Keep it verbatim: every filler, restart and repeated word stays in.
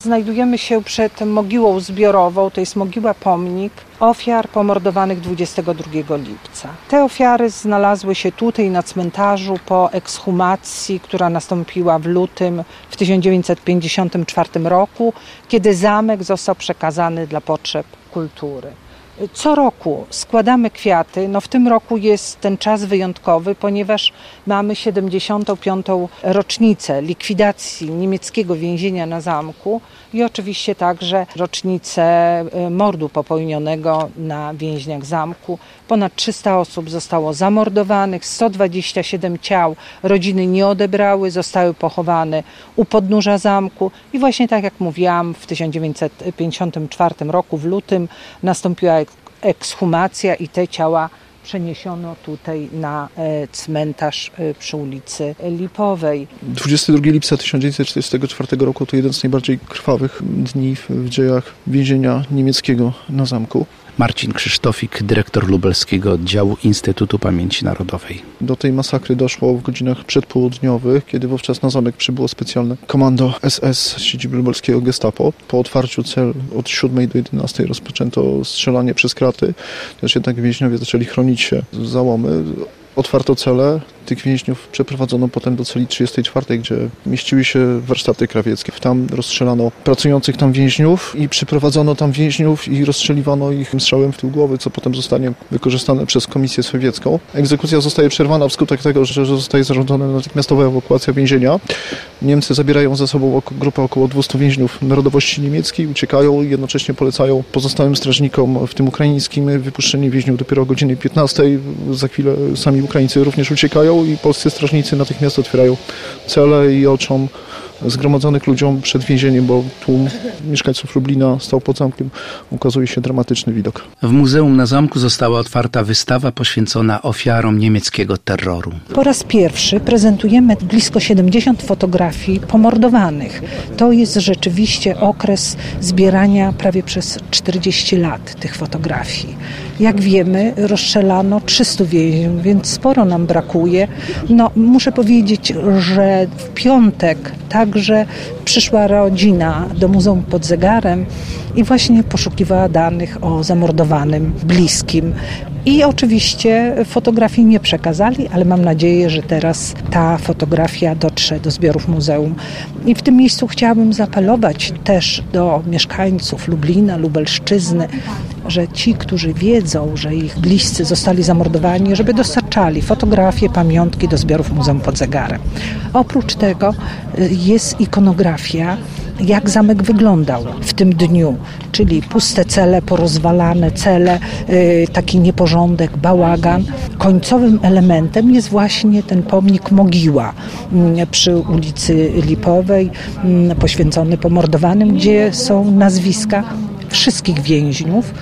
Znajdujemy się przed mogiłą zbiorową, to jest mogiła pomnik ofiar pomordowanych dwudziestego drugiego lipca. Te ofiary znalazły się tutaj na cmentarzu po ekshumacji, która nastąpiła w lutym w tysiąc dziewięćset pięćdziesiątym czwartym roku, kiedy zamek został przekazany dla potrzeb kultury. Co roku składamy kwiaty. No w tym roku jest ten czas wyjątkowy, ponieważ mamy siedemdziesiątą piątą rocznicę likwidacji niemieckiego więzienia na zamku i oczywiście także rocznicę mordu popełnionego na więźniach zamku. Ponad trzysta osób zostało zamordowanych, sto dwadzieścia siedem ciał rodziny nie odebrały, zostały pochowane u podnóża zamku i właśnie tak jak mówiłam, w tysiąc dziewięćset pięćdziesiątym czwartym roku w lutym nastąpiła ekshumacja i te ciała przeniesiono tutaj na cmentarz przy ulicy Lipowej. dwudziestego drugiego lipca tysiąc dziewięćset czterdziestego czwartego roku to jeden z najbardziej krwawych dni w dziejach więzienia niemieckiego na zamku. Marcin Krzysztofik, dyrektor lubelskiego oddziału Instytutu Pamięci Narodowej. Do tej masakry doszło w godzinach przedpołudniowych, kiedy wówczas na zamek przybyło specjalne komando S S z siedziby lubelskiego Gestapo. Po otwarciu cel od siódmej do jedenastej rozpoczęto strzelanie przez kraty, też jednak więźniowie zaczęli chronić się z załomy. Otwarto cele, tych więźniów przeprowadzono potem do celi trzydziestej czwartej, gdzie mieściły się warsztaty krawieckie. Tam rozstrzelano pracujących tam więźniów i przyprowadzono tam więźniów i rozstrzeliwano ich strzałem w tył głowy, co potem zostanie wykorzystane przez Komisję Sowiecką. Egzekucja zostaje przerwana wskutek tego, że zostaje zarządzona natychmiastowa ewakuacja więzienia. Niemcy zabierają ze sobą grupę około dwieście więźniów narodowości niemieckiej, uciekają i jednocześnie polecają pozostałym strażnikom, w tym ukraińskim, wypuszczenie więźniów dopiero o godzinie piętnastej. Za chwilę sami Ukraińcy również uciekają i polscy strażnicy natychmiast otwierają cele i oczom zgromadzonych ludziom przed więzieniem, bo tłum mieszkańców Lublina stał pod zamkiem. Ukazuje się dramatyczny widok. W Muzeum na Zamku została otwarta wystawa poświęcona ofiarom niemieckiego terroru. Po raz pierwszy prezentujemy blisko siedemdziesiąt fotografii pomordowanych. To jest rzeczywiście okres zbierania prawie przez czterdzieści lat tych fotografii. Jak wiemy, rozstrzelano trzystu więźniów, więc sporo nam brakuje. No, muszę powiedzieć, że w piątek także przyszła rodzina do Muzeum pod Zegarem i właśnie poszukiwała danych o zamordowanym bliskim. I oczywiście fotografii nie przekazali, ale mam nadzieję, że teraz ta fotografia dotrze do zbiorów muzeum. I w tym miejscu chciałabym zaapelować też do mieszkańców Lublina, Lubelszczyzny, że ci, którzy wiedzą, że ich bliscy zostali zamordowani, żeby dostarczali fotografie, pamiątki do zbiorów Muzeum pod Zegarem. Oprócz tego jest ikonografia, jak zamek wyglądał w tym dniu, czyli puste cele, porozwalane cele, taki nieporządek, bałagan. Końcowym elementem jest właśnie ten pomnik mogiła przy ulicy Lipowej, poświęcony pomordowanym, gdzie są nazwiska wszystkich więźniów